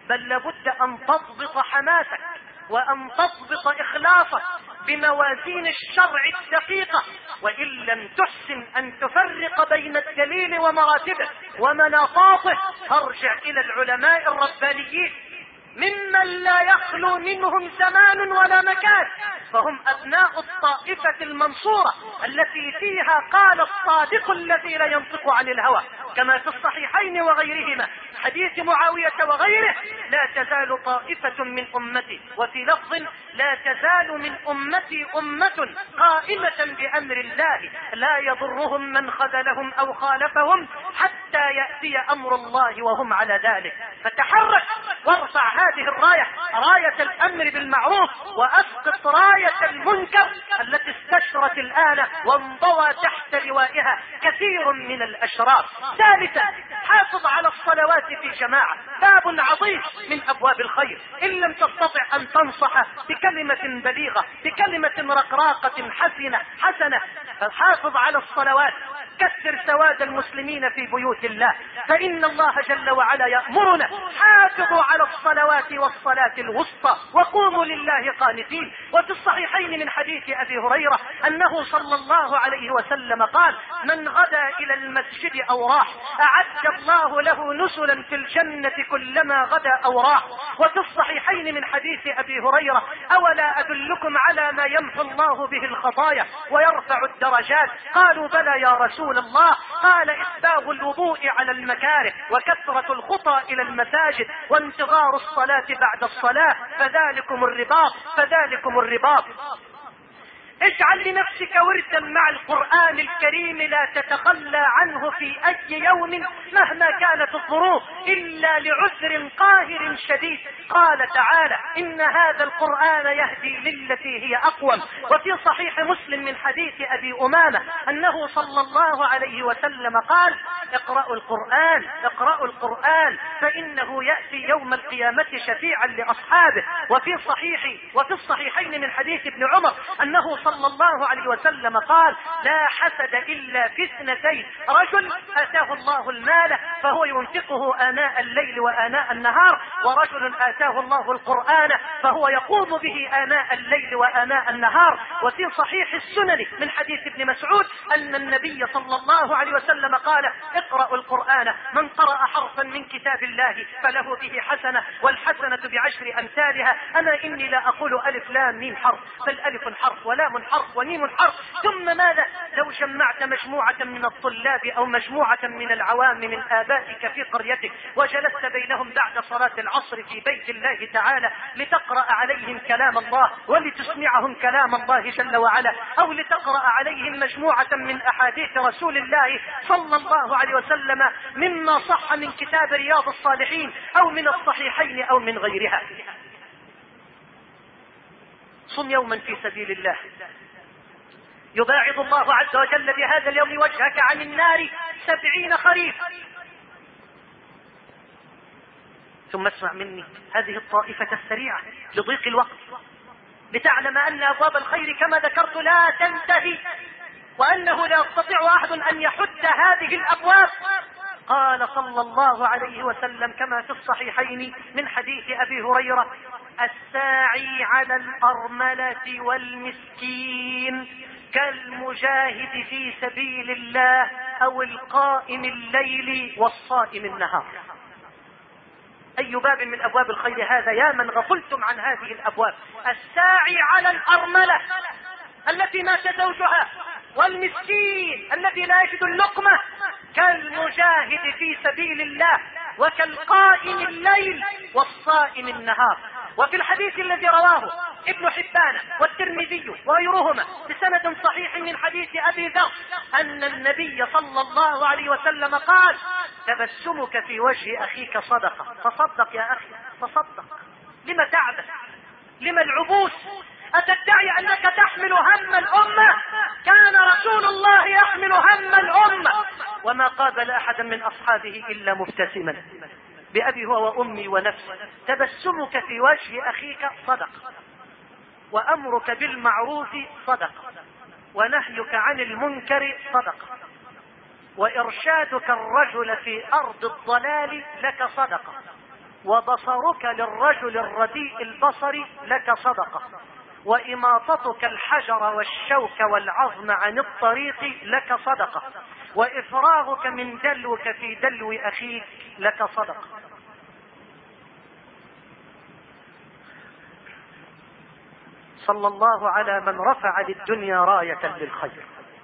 بل لابد أن تضبط حماسك وأن تضبط إخلاصك بموازين الشرع الدقيقة، وإن لم تحسن أن تفرق بين الدليل ومراتبه ومناطاته فارجع إلى العلماء الربانيين ممن لا يخلو منهم زمان ولا مكان، فهم أبناء الطائفة المنصورة التي فيها قال الصادق الذي لا ينطق عن الهوى، كما في الصحيحين وغيرهما حديث معاوية وغيره: لا تزال طائفة من أمتي، وفي لفظ: لا تزال من أمتي أمة قائمة بأمر الله لا يضرهم من خذلهم أو خالفهم حتى يأتي أمر الله وهم على ذلك. فتحرك وارفع هذه الراية، راية الأمر بالمعروف، وأسقط راية المنكر التي استشرت الآن وانضوى تحت لوائها كثير من الأشرار. ثالثا، حافظ على الصلوات في جماعة، باب عظيم من أبواب الخير. إن لم تستطع أن تنصح بكلمة بليغة بكلمة رقراقة حسنة حسنة فحافظ على الصلوات، كثر سواد المسلمين في بيوت الله، فإن الله جل وعلا يأمرنا: حافظوا على الصلوات والصلاة الوسطى وقوموا لله قانتين. وفي الصحيحين من حديث أبي هريرة أنه صلى الله عليه وسلم قال: من غدا إلى المسجد أو راح أعد الله له نزلا في الجنة كلما غدا أو راح. وفي الصحيحين من حديث أبي هريرة: أولا أدلكم على ما يمحو الله به الخطايا ويرفع الدرجات؟ قالوا: بلى يا رسول الله. قال: إسباغ الوضوء على المكاره، وكثرة الخطى إلى المساجد، وانتظار الصلاة بعد الصلاة، فذلكم الرباط فذلكم الرباط. اجعل لنفسك وردا مع القرآن الكريم لا تتخلى عنه في أي يوم مهما كانت الظروف إلا لعذر قاهر شديد. قال تعالى: إن هذا القرآن يهدي للتي هي أقوم. وفي صحيح مسلم من حديث أبي أمامة أنه صلى الله عليه وسلم قال: اقرأوا القرآن اقرأوا القرآن فإنه يأتي يوم القيامة شفيعا لأصحابه. وفي صحيح وفي الصحيحين من حديث ابن عمر أنه صلى الله عليه وسلم قال: لا حسد إلا في اثنتين: رجل آتاه الله المال فهو ينفقه آناء الليل وآناء النهار، ورجل آتاه الله القرآن فهو يقوم به آناء الليل وآناء النهار. وفي صحيح السنن من حديث ابن مسعود أن النبي صلى الله عليه وسلم قال: اقرأوا القرآن، من قرأ حرفا من كتاب الله فله به حسنة، والحسنة بعشر أمثالها. أنا إني لا أقول ألف لام ميم حرف، بل ألف حرف ولام حرف ونيم حرف. ثم ماذا لو جمعت مجموعة من الطلاب أو مجموعة من العوام من آبائك في قريتك وجلست بينهم بعد صلاة العصر في بيت الله تعالى لتقرأ عليهم كلام الله ولتسمعهم كلام الله جل وعلا، أو لتقرأ عليهم مجموعة من أحاديث رسول الله صلى الله عليه وسلم مما صح من كتاب رياض الصالحين أو من الصحيحين أو من غيرها. صم يوما في سبيل الله يباعد الله عز وجل بهذا اليوم وجهك عن النار سبعين خريف. ثم اسمع مني هذه الطائفة السريعة لضيق الوقت، لتعلم أن أبواب الخير كما ذكرت لا تنتهي، وأنه لا يستطيع أحد أن يحد هذه الأبواب. قال صلى الله عليه وسلم كما في الصحيحين من حديث أبي هريرة: الساعي على الأرملة والمسكين كالمجاهد في سبيل الله أو القائم الليل والصائم النهار. أي باب من أبواب الخير هذا يا من غفلتم عن هذه الأبواب؟ الساعي على الأرملة التي مات زوجها، والمسكين الذي لا يجد اللقمة، كالمجاهد في سبيل الله وكالقائم الليل والصائم النهار. وفي الحديث الذي رواه ابن حبان والترمذي وغيرهما بسند صحيح من حديث أبي ذر أن النبي صلى الله عليه وسلم قال: تبسمك في وجه أخيك صدقة. تصدق يا أخي تصدق. لما تعبث؟ لما العبوس؟ أتدعي أنك تحمل هم الأمة؟ كان رسول الله يحمل هم الأمة وما قابل أحدا من أصحابه إلا مبتسما بأبي هو وأمي ونفسي. تبسمك في وجه أخيك صدق، وأمرك بالمعروف صدق، ونهيك عن المنكر صدق، وإرشادك الرجل في أرض الضلال لك صدقة، وبصرك للرجل الرديء البصر لك صدقة، وإماطتك الحجر والشوك والعظم عن الطريق لك صدقة، وإفراغك من دلوك في دلو أخيك لك صدقة. صلى الله على من رفع للدنيا راية للخير.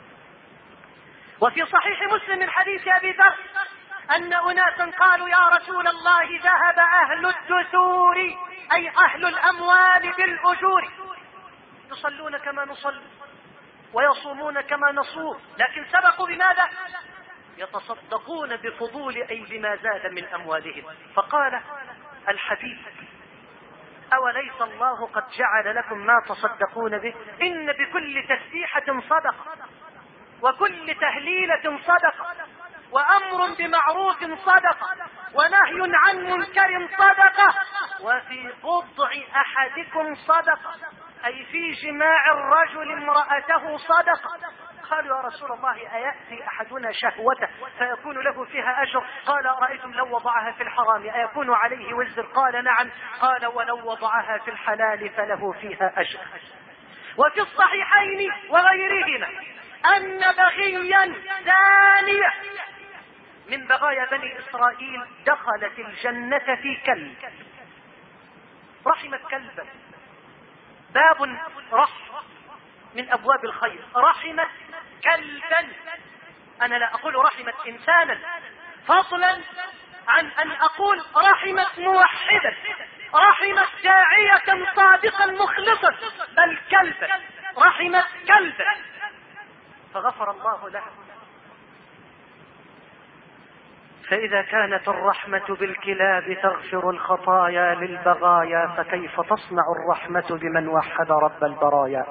وفي صحيح مسلم من حديث أبي ذر أن أناسا قالوا يا رسول الله ذهب أهل الدثور أي أهل الأموال بالأجور، يصلون كما نصلي ويصومون كما نصوم، لكن سبقوا بماذا؟ يتصدقون بفضول أي بما زاد من أموالهم. فقال الحبيب أوليس الله قد جعل لكم ما تصدقون به؟ إن بكل تسبيحة صدقة، وكل تهليلة صدقة، وأمر بمعروف صدقة، ونهي عن منكر صدقة، وفي بضع أحدكم صدقة أي في جماع الرجل امرأته صدقة. قالوا يا رسول الله أيأتي أحدنا شهوته فيكون له فيها أجر؟ قال أرأيتم لو وضعها في الحرام أيكون عليه وزر؟ قال نعم. قال ولو وضعها في الحلال فله فيها أجر. وفي الصحيحين وغيرهما أن بغيا زانية من بغايا بني إسرائيل دخلت الجنة في كلب، رحمت كلبا، باب رحم من أبواب الخير، رحمت كلبا. أنا لا أقول رحمت إنسانا، فضلا عن أن أقول رحمت موحدا، رحمت داعية صادقا مخلصا، بل كلبا، رحمت كلبا فغفر الله له. فإذا كانت الرحمة بالكلاب تغفر الخطايا للبغايا، فكيف تصنع الرحمة بمن وحد رب البرايا؟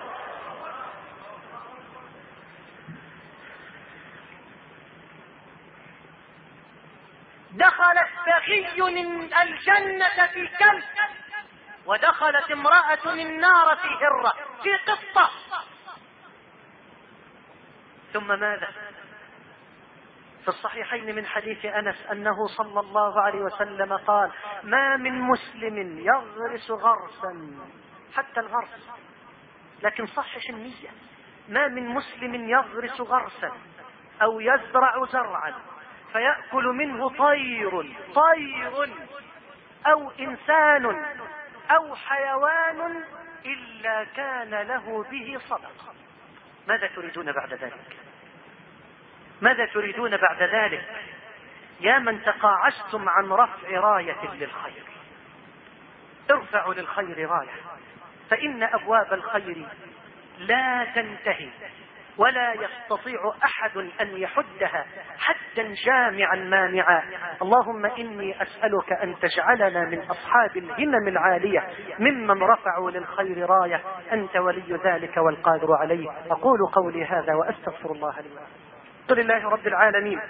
دخلت بغي الجنة في كلب، ودخلت امرأة النار في هرة، في قصة. ثم ماذا؟ في الصحيحين من حديث أنس أنه صلى الله عليه وسلم قال ما من مسلم يغرس غرسا، حتى الغرس، لكن صحح النية، ما من مسلم يغرس غرسا أو يزرع زرعا فيأكل منه طير طير أو إنسان أو حيوان إلا كان له به صدقة. ماذا تريدون بعد ذلك؟ ماذا تريدون بعد ذلك يا من تقاعستم عن رفع راية للخير؟ ارفعوا للخير راية، فإن أبواب الخير لا تنتهي، ولا يستطيع أحد أن يحدها حدا جامعا مانعا. اللهم إني أسألك أن تجعلنا من أصحاب الهمم العالية ممن رفعوا للخير راية، أنت ولي ذلك والقادر عليه. أقول قولي هذا وأستغفر الله لي ولكم. الحمد لله رب العالمين،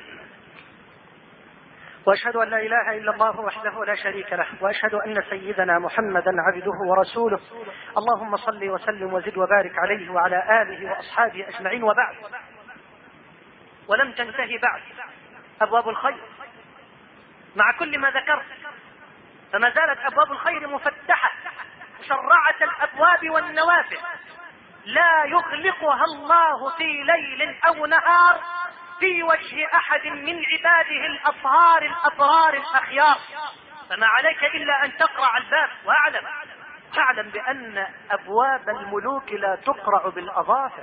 وأشهد أن لا إله إلا الله وحده لا شريك له، وأشهد أن سيدنا محمدا عبده ورسوله. اللهم صل وسلم وزد وبارك عليه وعلى آله وأصحابه أجمعين. وبعد، ولم تنتهي بعد أبواب الخير مع كل ما ذكرت، فما زالت أبواب الخير مفتحة مشرعة الأبواب والنوافذ، لا يغلقها الله في ليل أو نهار في وجه أحد من عباده الأطهار الأبرار الأخيار. فما عليك إلا أن تقرع الباب. واعلم اعلم بأن أبواب الملوك لا تقرع بالأظافر.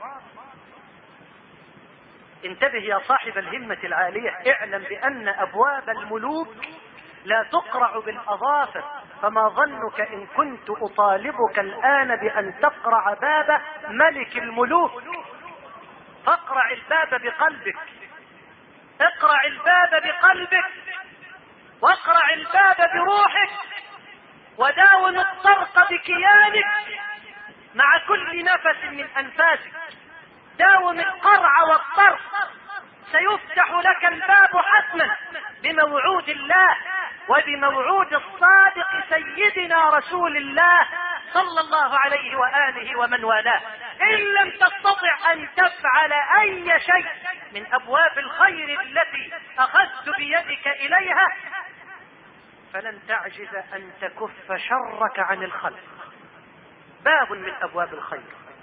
انتبه يا صاحب الهمة العالية، اعلم بأن أبواب الملوك لا تقرع بالأظافر. فما ظنك إن كنت أطالبك الآن بأن تقرع باب ملك الملوك؟ فاقرع الباب بقلبك، اقرع الباب بقلبك، واقرع الباب بروحك، وداوم الطرق بكيانك مع كل نفس من أنفاسك. داوم القرع والطرق، سيفتح لك الباب حتما بموعود الله وبموعود الصادق سيدنا رسول الله صلى الله عليه وآله ومن والاه. إن لم تستطع أن تفعل أي شيء من أبواب الخير التي أخذت بيدك إليها، فلن تعجز أن تكف شرك عن الخلق. باب من أبواب الخير.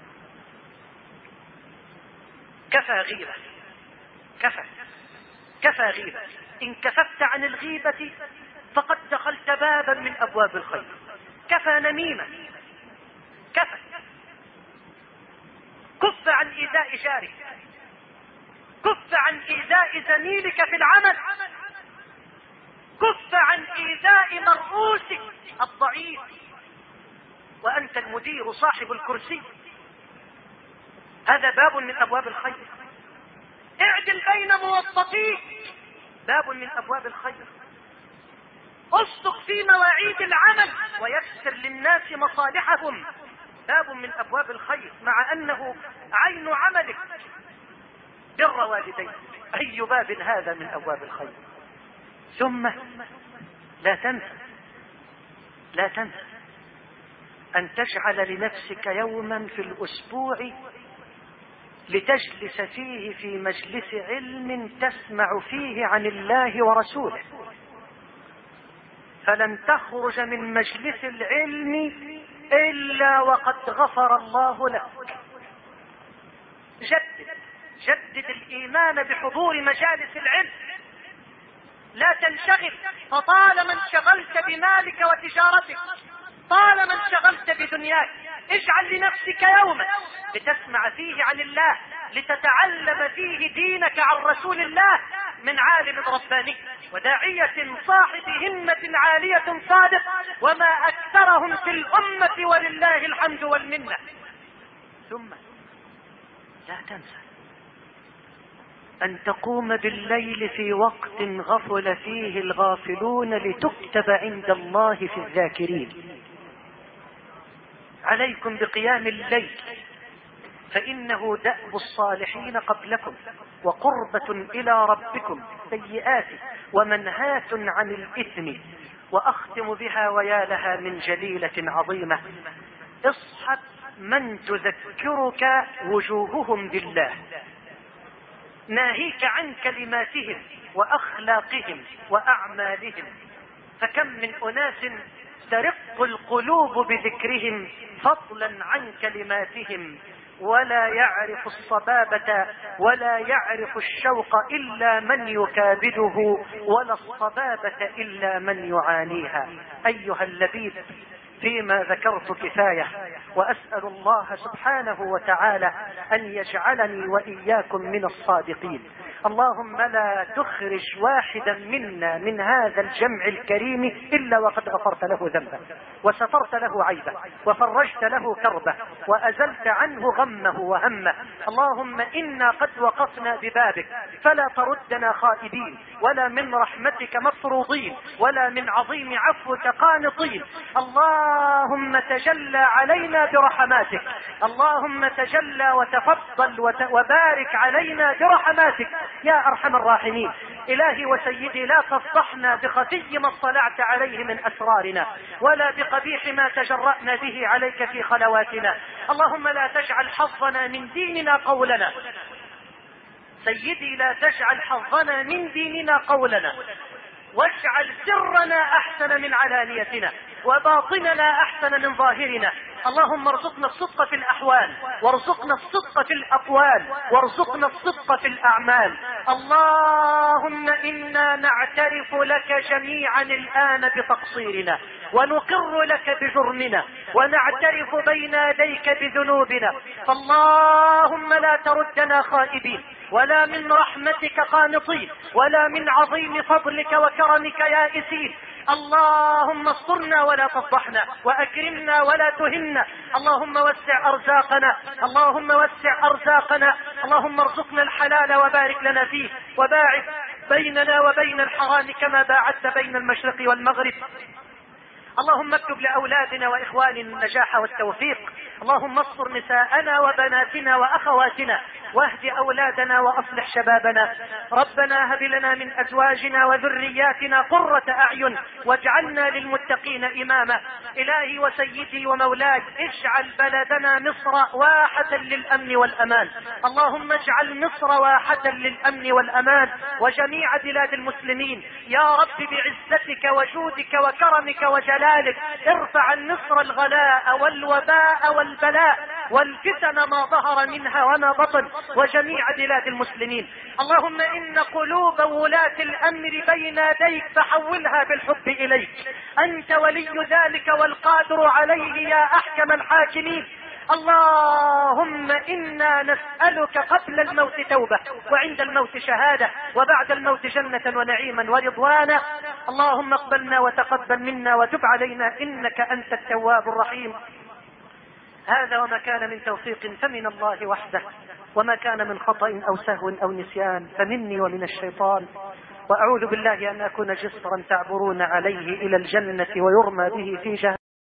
كفى غيبة، كفى كفى غيبة. إن كففت عن الغيبة فقد دخلت بابا من أبواب الخير. كفى نميمة، كفى. كف عن إيذاء جارك، كف عن إيذاء زميلك في العمل، كف عن إيذاء مرؤوسك الضعيف وأنت المدير صاحب الكرسي. هذا باب من أبواب الخير. اعدل بين موظفيك، باب من أبواب الخير. اصدق في مواعيد العمل ويسر للناس مصالحهم، باب من أبواب الخير، مع أنه عين عملك. بر والديك، أي باب هذا من أبواب الخير. ثم لا تنسى لا تنسى أن تجعل لنفسك يوما في الأسبوع لتجلس فيه في مجلس علم تسمع فيه عن الله ورسوله. فلن تخرج من مجلس العلم إلا وقد غفر الله لك. جدد جدد الإيمان بحضور مجالس العلم. لا تنشغل، فطالما انشغلت بمالك وتجارتك، طالما انشغلت بدنياك، اجعل لنفسك يوما لتسمع فيه عن الله، لتتعلم فيه دينك عن رسول الله من عالم رباني وداعية صاحب همة عالية صادق، وما أكثرهم في الأمة ولله الحمد والمنة. ثم لا تنسى أن تقوم بالليل في وقت غفل فيه الغافلون لتكتب عند الله في الذاكرين. عليكم بقيام الليل، فإنه دأب الصالحين قبلكم وقربة إلى ربكم سيئات ومنهاة عن الإثم. وأختم بها ويا لها من جليلة عظيمة. اصحب من تذكرك وجوههم بالله، ناهيك عن كلماتهم وأخلاقهم وأعمالهم. فكم من أناس ترق القلوب بذكرهم فضلا عن كلماتهم، ولا يعرف الصبابة ولا يعرف الشوق إلا من يكابده، ولا الصبابة إلا من يعانيها. أيها اللبيب، فيما ذكرت كفاية، وأسأل الله سبحانه وتعالى أن يجعلني وإياكم من الصادقين. اللهم لا تخرج واحدا منا من هذا الجمع الكريم إلا وقد غفرت له ذنبه وسترت له عيبه وفرجت له كربه وأزلت عنه غمه وهمه. اللهم إنا قد وقفنا ببابك فلا تردنا خائبين، ولا من رحمتك مطرودين، ولا من عظيم عفوك قانطين. اللهم تجلى علينا برحماتك، اللهم تجلى وتفضل وبارك علينا برحماتك يا أرحم الراحمين. إلهي وسيدي، لا تفضحنا بخفي ما اطلعت عليه من أسرارنا، ولا بقبيح ما تجرأنا به عليك في خلواتنا. اللهم لا تجعل حظنا من ديننا قولنا، سيدي لا تجعل حظنا من ديننا قولنا، واجعل سرنا أحسن من علانيتنا، وباطننا أحسن من ظاهرنا. اللهم ارزقنا الصدق في الأحوال، وارزقنا الصدق في الأقوال، وارزقنا الصدق في الأعمال. اللهم إنا نعترف لك جميعا الآن بتقصيرنا، ونقر لك بجرمنا، ونعترف بين يديك بذنوبنا. فاللهم لا تردنا خائبين، ولا من رحمتك قانطين، ولا من عظيم فضلك وكرمك يائسين. اللهم استرنا ولا تفضحنا، وأكرمنا ولا تهنا. اللهم وسع أرزاقنا، اللهم وسع أرزاقنا. اللهم ارزقنا الحلال وبارك لنا فيه، وباعد بيننا وبين الحرام كما باعدت بين المشرق والمغرب. اللهم اكتب لأولادنا وإخواننا النجاح والتوفيق. اللهم استر نساءنا وبناتنا وأخواتنا واهد أولادنا وأصلح شبابنا. ربنا هب لنا من أزواجنا وذرياتنا قرة أعين واجعلنا للمتقين إماما. إلهي وسيدي ومولاي، اجعل بلدنا مصر واحة للأمن والأمان. اللهم اجعل مصر واحة للأمن والأمان وجميع بلاد المسلمين يا رب، بعزتك وجودك وكرمك وجلالك. ارفع عن مصر الغلاء والوباء والبلاء والفتن ما ظهر منها وما بطن وجميع بلاد المسلمين. اللهم إن قلوب ولاة الأمر بين يديك فحولها بالحب إليك. أنت ولي ذلك والقادر عليه يا أحكم الحاكمين. اللهم إنا نسألك قبل الموت توبة، وعند الموت شهادة، وبعد الموت جنة ونعيما ورضوانا. اللهم اقبلنا وتقبل منا وتب علينا إنك أنت التواب الرحيم. هذا وما كان من توفيق فمن الله وحده، وما كان من خطأ أو سهو أو نسيان فمني ومن الشيطان. وأعوذ بالله أن أكون جسرا تعبرون عليه إلى الجنة ويرمى به في جهنم.